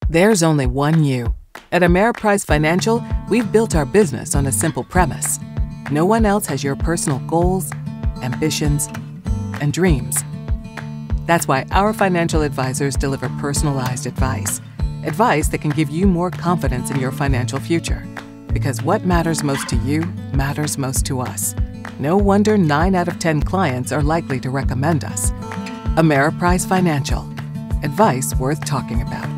There's only one you. At Ameriprise Financial, we've built our business on a simple premise. No one else has your personal goals, ambitions, and dreams. That's why our financial advisors deliver personalized advice. Advice that can give you more confidence in your financial future. Because what matters most to you matters most to us. No wonder 9 out of 10 clients are likely to recommend us. Ameriprise Financial. Advice worth talking about.